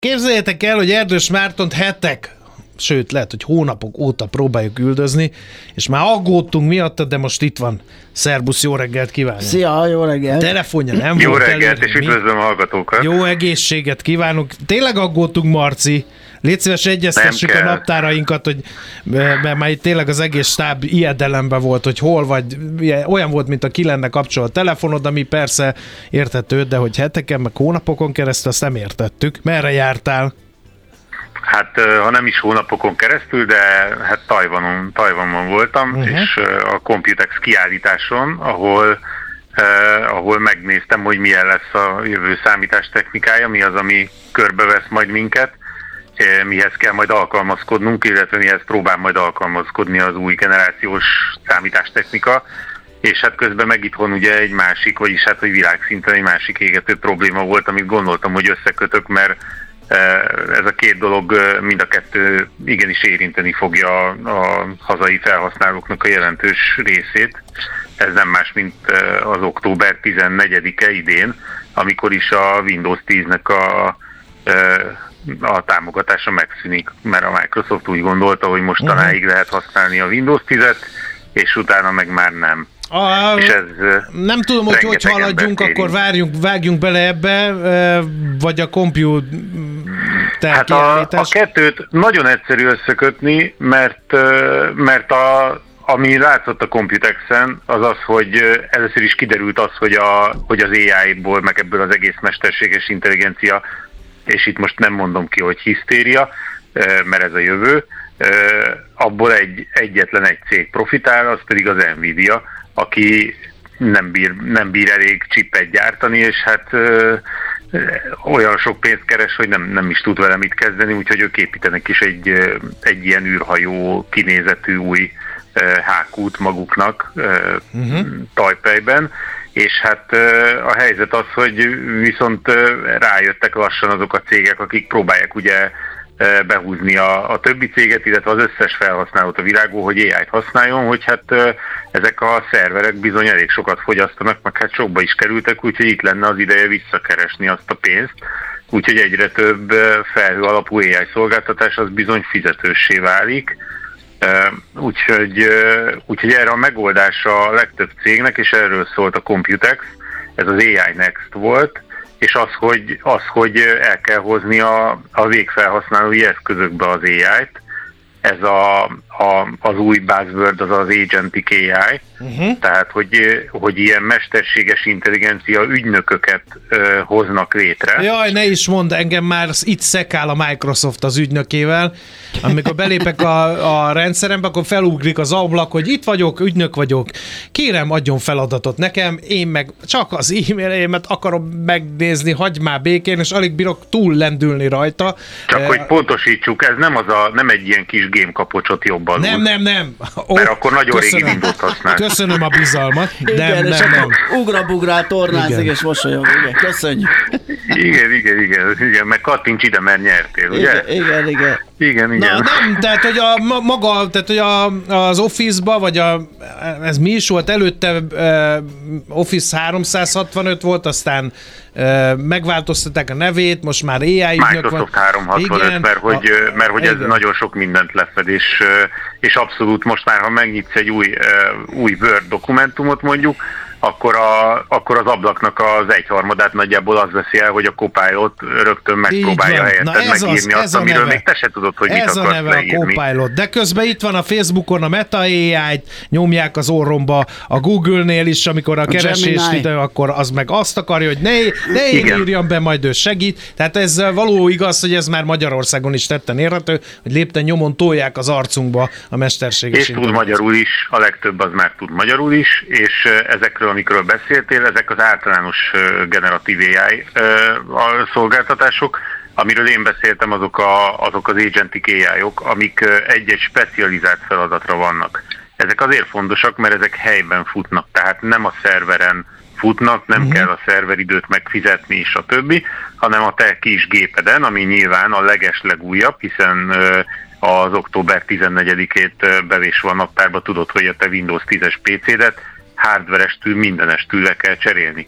Képzeljétek el, hogy Erdős Mártont hetek, sőt, lehet, hogy hónapok óta próbáljuk üldözni, és már aggódtunk miatta, de most itt van. Szerbusz, jó reggelt kívánunk! Szia, jó reggelt! Telefonja nem jó volt reggelt, elérni. és üdvözlöm a hallgatókat! Jó egészséget kívánunk! Tényleg aggódtunk, Marci! Légy szíves, egyeztessük a naptárainkat, hogy mert már itt tényleg az egész stáb ijedelemben volt, hogy hol vagy, olyan volt, mint a ki lenne kapcsol a telefonod, ami persze érthető, de hogy heteken, meg hónapokon keresztül azt nem értettük. Merre jártál? Hát, ha nem is hónapokon keresztül, de hát Tajvanban voltam, és a Computex kiállításon, ahol megnéztem, hogy milyen lesz a jövő számítástechnikája, mi az, ami körbevesz majd minket, mihez kell majd alkalmazkodnunk, illetve mihez próbál majd alkalmazkodni az új generációs számítástechnika, és hát közben meg itthon ugye egy másik, vagyis hát, hogy világszinten egy másik égető probléma volt, amit gondoltam, hogy összekötök, mert ez a két dolog, mind a kettő igenis érinteni fogja a hazai felhasználóknak a jelentős részét. Ez nem más, mint az október 14-e idén, amikor is a Windows 10-nek a támogatása megszűnik, mert a Microsoft úgy gondolta, hogy mostanáig lehet használni a Windows 10-et, és utána meg már nem. És ez nem tudom, hogy haladjunk, akkor vágjunk bele ebbe, vagy a computer hát a kettőt nagyon egyszerű összekötni, mert ami látszott a Computexen, az az, hogy először is kiderült az, hogy az AI-ból, meg ebből az egész mesterséges intelligencia, és itt most nem mondom ki, hogy hisztéria, mert ez a jövő, abból egyetlen egy cég profitál, az pedig az Nvidia, aki nem bír elég chipet gyártani, és hát olyan sok pénzt keres, hogy nem is tud vele mit kezdeni, úgyhogy ők építenek is egy ilyen űrhajó kinézetű új hákút maguknak Tajpejben, és hát a helyzet az, hogy viszont rájöttek lassan azok a cégek, akik próbálják ugye behúzni a többi céget, illetve az összes felhasználót a világon, hogy AI-t használjon, hogy hát ezek a szerverek bizony elég sokat fogyasztanak, meg hát sokba is kerültek, úgyhogy itt lenne az ideje visszakeresni azt a pénzt, úgyhogy egyre több felhő alapú AI szolgáltatás az bizony fizetőssé válik, úgyhogy erre a megoldása a legtöbb cégnek, és erről szólt a Computex, ez az AI Next volt, és az, hogy el kell hozni a végfelhasználói eszközökbe az AI-t. Ez az új buzzword, az agentic AI, tehát hogy ilyen mesterséges intelligencia ügynököket hoznak létre. Jaj, ne is mondd, engem már itt szekál a Microsoft az ügynökével. Amikor belépek a rendszerembe, akkor felugrik az ablak, hogy itt vagyok, ügynök vagyok. Kérem, adjon feladatot nekem, én meg csak az e-maileimet akarom megnézni, hagyd már békén, és alig bírok túl lendülni rajta. Csak hogy pontosítsuk, ez nem egy ilyen kis gémkapocsot jobban. Nem. Mert akkor nagyon régi Windows használ. Köszönöm a bizalmat. Igen, és akkor ugrabugrál, tornázik és mosolyog. Igen, köszönjük. Igen, meg kattints ide, mert nyertél, ugye? Igen. Na, nem, tehát, hogy az Office-ba, vagy ez mi is volt előtte, Office 365 volt, aztán megváltoztatták a nevét, most már AI ügynök Microsoft 365, igen, mert hogy ez nagyon sok mindent lefed, és abszolút most már, ha megnyitsz egy új Word dokumentumot mondjuk, akkor az ablaknak az 1/3 nagyjából az veszi el, hogy a Copilot rögtön megpróbálja helyetted megírni azt, amiről még te se tudod, hogy mit akarsz leírni. Ez a neve a Copilot. De közben itt van a Facebookon a Meta AI-t, nyomják az orromba, a Google-nél is, amikor a keresést ide, akkor az meg azt akarja, hogy ne én írjam be, majd ő segít. Tehát ez való igaz, hogy ez már Magyarországon is tetten érhető, hogy lépten nyomon tolják az arcunkba a mesterséges és tud magyarul is, a legtöbb az már tud magyarul is, és ezekről, amikről beszéltél, ezek az általános generatív AI szolgáltatások, amiről én beszéltem, azok az agentic AI-ok, amik egy-egy specializált feladatra vannak. Ezek azért fontosak, mert ezek helyben futnak, tehát nem a szerveren futnak, nem kell a szerveridőt megfizetni és a többi, hanem a te kis gépeden, ami nyilván a legeslegújabb, hiszen az október 14-ét bevésve a naptárba tudod, hogy a te Windows 10-es PC-det hardverestül, mindenestül le kell cserélni.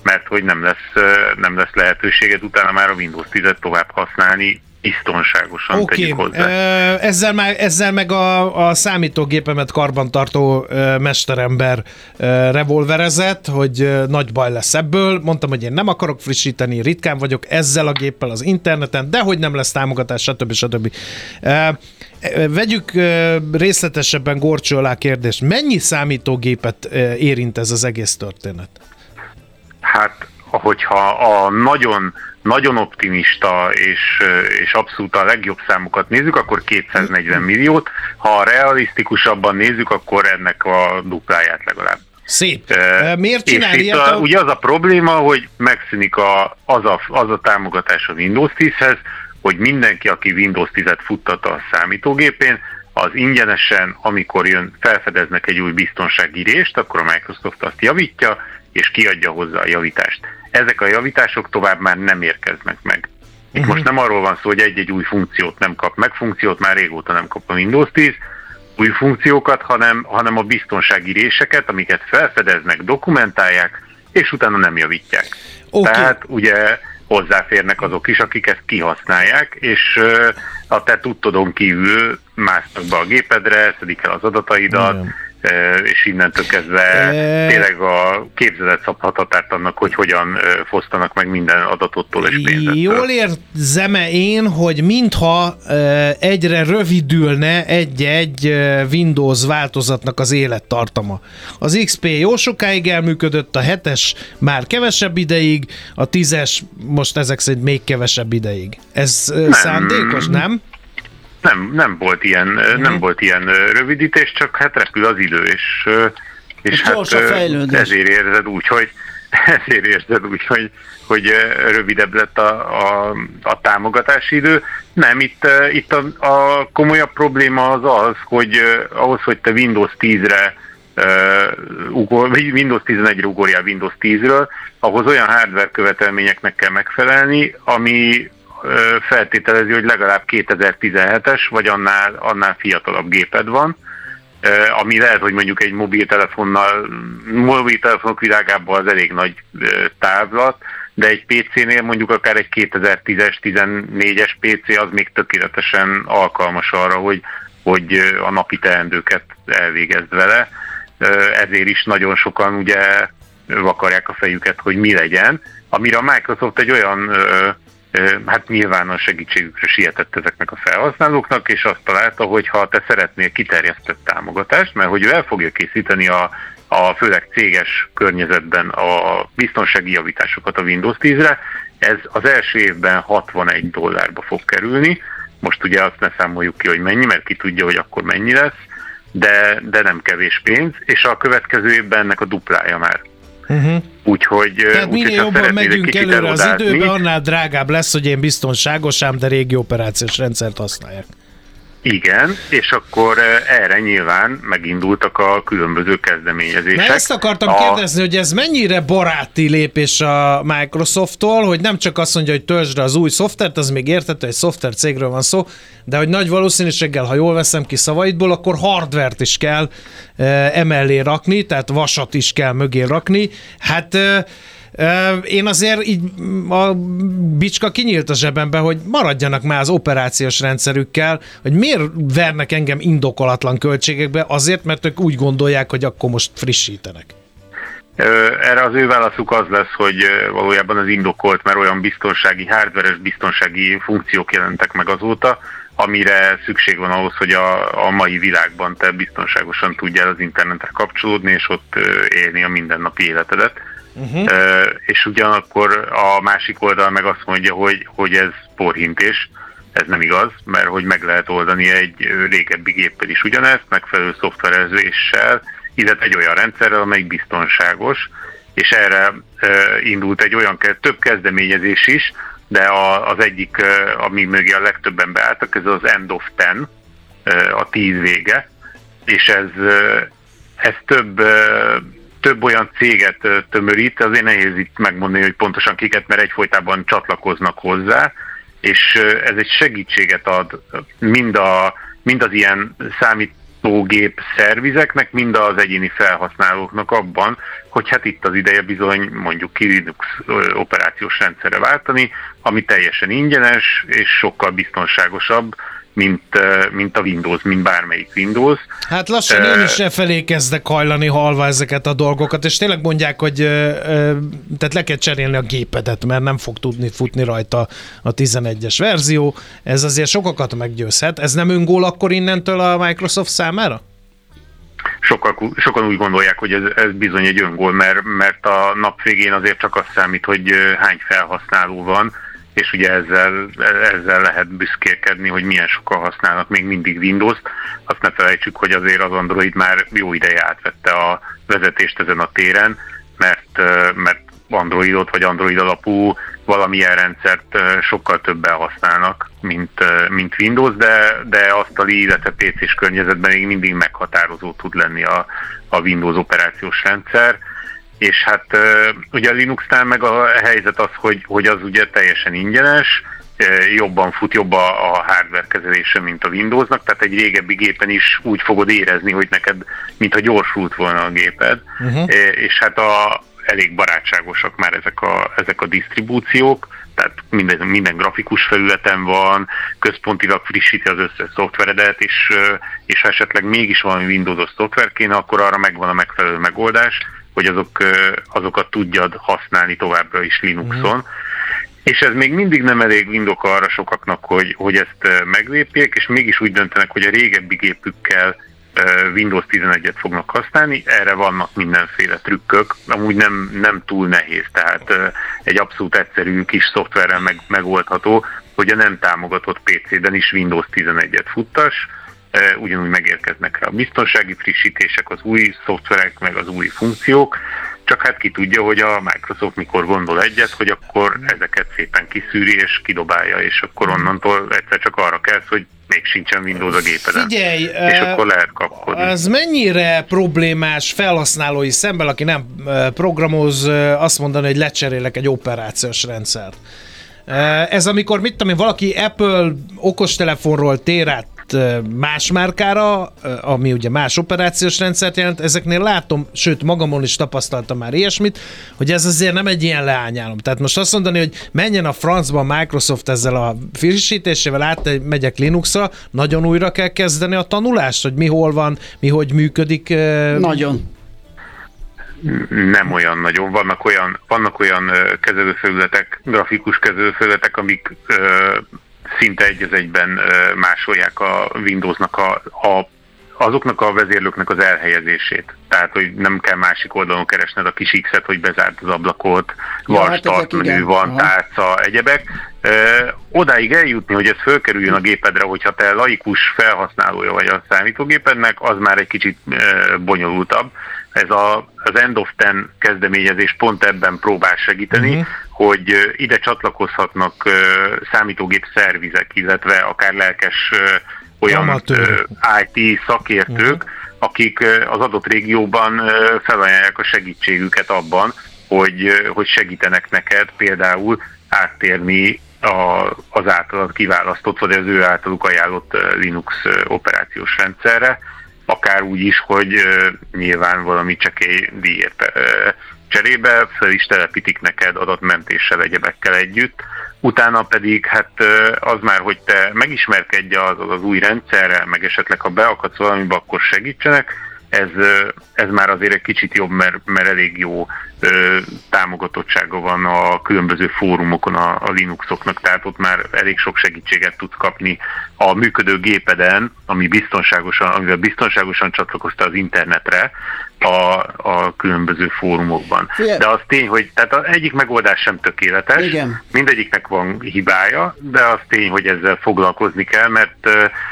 mert hogy nem lesz lehetőséged utána már a Windows 10-et tovább használni biztonságosan. Oké, ezzel meg a számítógépemet karbantartó mesterember revolverezett, hogy nagy baj lesz ebből. Mondtam, hogy én nem akarok frissíteni, ritkán vagyok ezzel a géppel az interneten, de hogy nem lesz támogatás, stb. Vegyük részletesebben górcső alá kérdést. Mennyi számítógépet érint ez az egész történet? Hát, hogyha a nagyon optimista és abszolút a legjobb számokat nézzük, akkor 240 milliót. Ha realisztikusabban nézzük, akkor ennek a dupláját legalább. Szép. Miért csinálni ilyet? Ugye az a probléma, hogy megszűnik az a támogatás a Windows 10-hez, hogy mindenki, aki Windows 10-et futtat a számítógépén, az ingyenesen, amikor felfedeznek egy új biztonsági rést, akkor a Microsoft azt javítja, és kiadja hozzá a javítást. Ezek a javítások tovább már nem érkeznek meg. Itt most nem arról van szó, hogy egy-egy új funkciót nem kap meg, funkciót már régóta nem kap a Windows 10, új funkciókat, hanem a biztonsági réseket, amiket felfedeznek, dokumentálják, és utána nem javítják. Okay. Tehát ugye hozzáférnek azok is, akik ezt kihasználják, és a te tudtodon kívül másznak be a gépedre, szedik el az adataidat, és innentől kezdve tényleg a képzelet szabhat határt annak, hogy hogyan fosztanak meg minden adatottól és pénzettől. Jól érzem-e én, hogy mintha egyre rövidülne egy-egy Windows változatnak az élettartama. Az XP jó sokáig elműködött, a 7-es már kevesebb ideig, a 10-es most ezek szerint még kevesebb ideig. Ez szándékos, nem? Nem volt ilyen rövidítés, csak hát repül az idő, és hát ezért érzed úgy, hogy rövidebb lett a támogatási idő. Nem, itt a komolyabb probléma az, hogy ahhoz, hogy te Windows 10-re Windows 11-re ugorjál Windows 10-ről, ahhoz olyan hardware követelményeknek kell megfelelni, ami feltételezi, hogy legalább 2017-es, vagy annál fiatalabb géped van, ami lehet, hogy mondjuk egy mobiltelefonok világában az elég nagy távlat, de egy PC-nél mondjuk akár egy 2010-es, 14-es PC az még tökéletesen alkalmas arra, hogy a napi teendőket elvégezd vele. Ezért is nagyon sokan ugye vakarják a fejüket, hogy mi legyen, amire a Microsoft egy olyan hát nyilván a segítségükre sietett ezeknek a felhasználóknak, és azt találta, hogy ha te szeretnél kiterjesztett támogatást, mert hogy ő el fogja készíteni a főleg céges környezetben a biztonsági javításokat a Windows 10-re, ez az első évben $61 fog kerülni. Most ugye azt ne számoljuk ki, hogy mennyi, mert ki tudja, hogy akkor mennyi lesz, de nem kevés pénz, és a következő évben ennek a duplája már. Tehát minél jobban megyünk előre az időben, annál drágább lesz, hogy én biztonságos, ám de régi operációs rendszert használják. Igen, és akkor erre nyilván megindultak a különböző kezdeményezések. Na ezt akartam kérdezni, hogy ez mennyire baráti lépés a Microsofttól, hogy nem csak azt mondja, hogy töltsd az új szoftvert, az még érthető, egy szoftver cégről van szó, de hogy nagy valószínűséggel, ha jól veszem ki szavaidból, akkor hardvert is kell emellé rakni, tehát vasat is kell mögé rakni. Hát én azért így a bicska kinyílt a zsebembe, hogy maradjanak már az operációs rendszerükkel, hogy miért vernek engem indokolatlan költségekbe, azért, mert ők úgy gondolják, hogy akkor most frissítenek. Erre az ő válaszuk az lesz, hogy valójában az indokolt, mert olyan biztonsági, hardveres biztonsági funkciók jelentek meg azóta, amire szükség van ahhoz, hogy a mai világban te biztonságosan tudjál az internetre kapcsolódni, és ott élni a mindennapi életedet. És ugyanakkor a másik oldal meg azt mondja, hogy ez porhintés, ez nem igaz, mert hogy meg lehet oldani egy régebbi géppel is ugyanezt, megfelelő szoftverezéssel, illetve egy olyan rendszerrel, amelyik biztonságos, és erre indult egy olyan több kezdeményezés is, de az egyik, ami mögé a legtöbben beálltak, ez az End of 10, a 10 vége, és ez több olyan céget tömörít, azért nehéz itt megmondani, hogy pontosan kiket, mert egyfolytában csatlakoznak hozzá, és ez egy segítséget ad mind az ilyen számítógép szervizeknek, mind az egyéni felhasználóknak abban, hogy hát itt az ideje bizony mondjuk ki Linux operációs rendszerre váltani, ami teljesen ingyenes és sokkal biztonságosabb, mint a Windows, mint bármelyik Windows. Hát lassan én is felé kezdek hajlani halva ezeket a dolgokat, és tényleg mondják, hogy tehát le kell cserélni a gépedet, mert nem fog tudni futni rajta a 11-es verzió. Ez azért sokakat meggyőzhet. Ez nem öngól akkor innentől a Microsoft számára? Sokan úgy gondolják, hogy ez bizony egy öngól, mert a nap végén azért csak az számít, hogy hány felhasználó van, és ugye ezzel lehet büszkélkedni, hogy milyen sokan használnak még mindig Windows-t. Azt ne felejtsük, hogy azért az Android már jó ideje átvette a vezetést ezen a téren, mert Androidot vagy Android alapú valamilyen rendszert sokkal többen használnak, mint Windows, de asztali, illetve PC-s környezetben még mindig meghatározó tud lenni a Windows operációs rendszer. És hát ugye a Linuxnál meg a helyzet az, hogy az ugye teljesen ingyenes, jobban fut, jobb a hardware kezelése, mint a Windowsnak, tehát egy régebbi gépen is úgy fogod érezni, hogy neked, mintha gyorsult volna a géped, és hát elég barátságosak már ezek a disztribúciók, tehát minden grafikus felületen van, központilag frissíti az összes szoftveredet, és ha esetleg mégis valami Windows-os szoftver kéne, akkor arra megvan a megfelelő megoldás, hogy azokat tudjad használni továbbra is Linuxon. És ez még mindig nem elég indok arra sokaknak, hogy ezt meglépjék, és mégis úgy döntenek, hogy a régebbi gépükkel Windows 11-et fognak használni. Erre vannak mindenféle trükkök, amúgy nem túl nehéz, tehát egy abszolút egyszerű kis szoftverrel megoldható, hogy a nem támogatott PC-ben is Windows 11-et futtass, ugyanúgy megérkeznek rá a biztonsági frissítések, az új szoftverek, meg az új funkciók, csak hát ki tudja, hogy a Microsoft mikor gondol egyet, hogy akkor ezeket szépen kiszűri és kidobálja, és akkor onnantól egyszer csak arra kelsz, hogy még sincsen Windows a gépeden. Figyelj, és akkor lehet kapkodni. Az mennyire problémás felhasználói szemben, aki nem programoz, azt mondani, hogy lecserélek egy operációs rendszert. Ez amikor, mit tudom én, valaki Apple okostelefonról tér át más márkára, ami ugye más operációs rendszert jelent, ezeknél látom, sőt magamon is tapasztaltam már ilyesmit, hogy ez azért nem egy ilyen leányálom. Tehát most azt mondani, hogy menjen a francba a Microsoft ezzel a frissítésével, megyek Linuxra, nagyon újra kell kezdeni a tanulást, hogy mi hol van, mi hogy működik. Nagyon. Nem olyan nagyon. Vannak olyan kezelőfelületek, grafikus kezelőfelületek, amik szinte egy az egyben másolják a Windowsnak azoknak a vezérlőknek az elhelyezését. Tehát, hogy nem kell másik oldalon keresned a kis X-et, hogy bezárt az ablakot, van start menü, van tárca, egyebek. Odáig eljutni, hogy ez fölkerüljön a gépedre, hogyha te laikus felhasználója vagy a számítógépednek, az már egy kicsit bonyolultabb. Ez az End of Ten kezdeményezés pont ebben próbál segíteni, hogy ide csatlakozhatnak számítógép szervizek, illetve akár lelkes olyan IT szakértők, akik az adott régióban felajánlják a segítségüket abban, hogy segítenek neked például áttérni az általad kiválasztott, vagy az ő általuk ajánlott Linux operációs rendszerre, akár úgy is, hogy nyilván valami csekély díjért cserébe fel is telepítik neked adatmentéssel, egyebekkel együtt. Utána pedig hát az már, hogy te megismerkedj az új rendszerrel, meg esetleg ha beakadsz valamibe, akkor segítsenek. Ez már azért egy kicsit jobb, mert elég jó támogatottsága van a különböző fórumokon a Linuxoknak, tehát ott már elég sok segítséget tudsz kapni a működő gépeden, amivel biztonságosan csatlakozta az internetre a különböző fórumokban. De az tény, hogy tehát az egyik megoldás sem tökéletes, mindegyiknek van hibája, de az tény, hogy ezzel foglalkozni kell, mert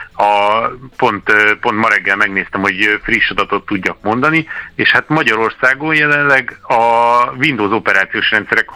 pont ma reggel megnéztem, hogy friss adatot tudjak mondani, és hát Magyarországon jelenleg a Windows operációs rendszerek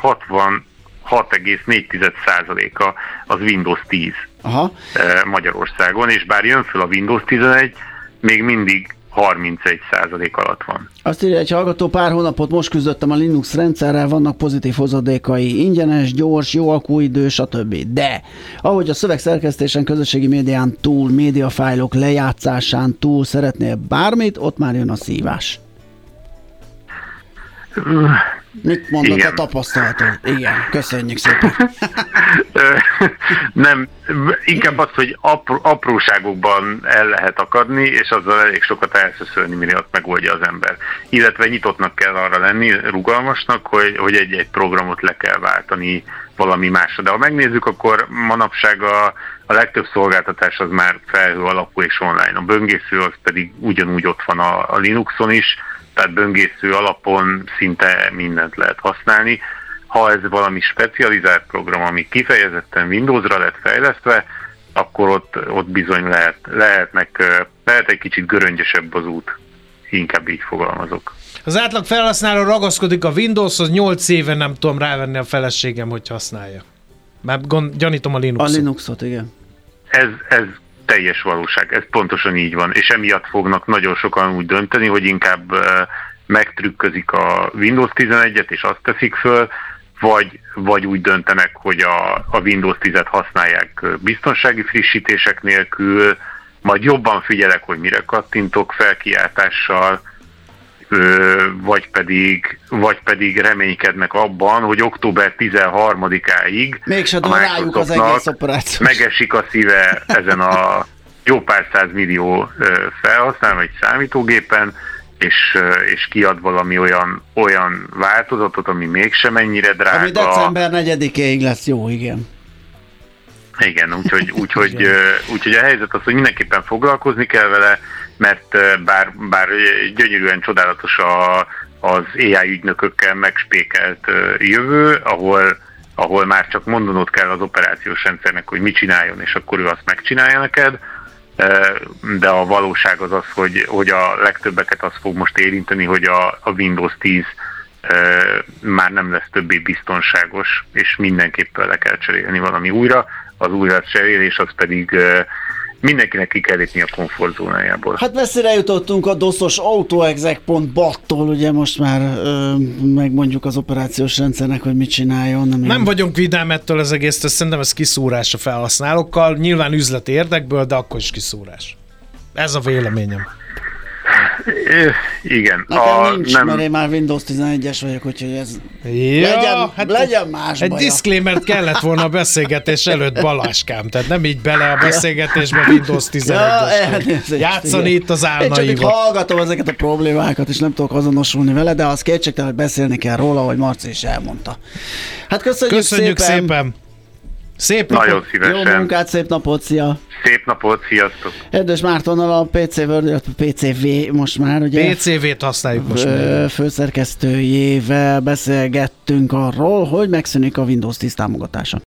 66,4%-a az Windows 10 Magyarországon, és bár jön föl a Windows 11, még mindig 31% alatt van. Azt írja egy hallgató, pár hónapot most küzdöttem a Linux rendszerrel, vannak pozitív hozadékai, ingyenes, gyors, jó akkuidő, stb. De ahogy a szövegszerkesztésen, közösségi médián túl, médiafájlok lejátszásán túl szeretnél bármit, ott már jön a szívás. Mit mondod a tapasztalatod? Igen, köszönjük szépen. Nem, inkább az, hogy apróságokban el lehet akadni, és azzal elég sokat elszöszölni, mire azt megoldja az ember. Illetve nyitottnak kell arra lenni, rugalmasnak, hogy egy-egy programot le kell váltani valami másra. De ha megnézzük, akkor manapság a legtöbb szolgáltatás az már felhő alapú és online. A böngésző az pedig ugyanúgy ott van a Linuxon is, tehát böngésző alapon szinte mindent lehet használni. Ha ez valami specializált program, ami kifejezetten Windowsra lett fejlesztve, akkor ott bizony lehet egy kicsit göröngyösebb az út. Inkább így fogalmazok. Az átlag felhasználó ragaszkodik a Windowshoz, 8 éve nem tudom rávenni a feleségem, hogy használja. Mert gyanítom a Linuxot. A Linuxot, igen. Ez teljes valóság, ez pontosan így van, és emiatt fognak nagyon sokan úgy dönteni, hogy inkább megtrükközik a Windows 11-et, és azt teszik föl, vagy úgy döntenek, hogy a Windows 10-et használják biztonsági frissítések nélkül, majd jobban figyelek, hogy mire kattintok felkiáltással, vagy pedig reménykednek abban, hogy október 13-áig mégse dől rájuk az egész operáció. Megesik a szíve ezen a jó pár százmillió felhasználó vagy számítógépen, és kiad valami olyan változatot, ami mégsem ennyire drága. Ami december 4-éig lesz jó, igen. Igen, úgyhogy a helyzet az, hogy mindenképpen foglalkozni kell vele, mert bár gyönyörűen csodálatos az AI ügynökökkel megspékelt jövő, ahol már csak mondanod kell az operációs rendszernek, hogy mit csináljon, és akkor ő azt megcsinálja neked, de a valóság az az, hogy a legtöbbeket az fog most érinteni, hogy a Windows 10 már nem lesz többé biztonságos, és mindenképpen le kell cserélni valami újra. Az újra cserélés az pedig mindenkinek ki kell lépni a komfortzónájából. Hát messzire jutottunk a DOS-os autoexec.bat-tól, ugye most már megmondjuk az operációs rendszernek, hogy mit csináljon. Nem vagyunk vidám ettől az egész, szerintem ez kiszúrás a felhasználókkal, nyilván üzleti érdekből, de akkor is kiszúrás. Ez a véleményem. Igen. Nekem nincs, mert én már Windows 11-es vagyok, úgyhogy ez legyen más egy baja. Disclaimer kellett volna a beszélgetés előtt, Baláskám, tehát nem így bele a beszélgetésbe Windows 11-es. Játszani itt az álnaival. Én csak hallgatom ezeket a problémákat, és nem tudok azonosulni vele, de az kétségtelen, hogy beszélni kell róla, ahogy Marci is elmondta. Hát köszönjük szépen. Szép napot! Nagyon szívesen. Jó munkát, szép napot, szia! Szép napot, sziasztok! Erdős Mártonnal, a PC World, PCV most már, ugye? PCV-t használjuk most már. Főszerkesztőjével beszélgettünk arról, hogy megszűnik a Windows 10 támogatása.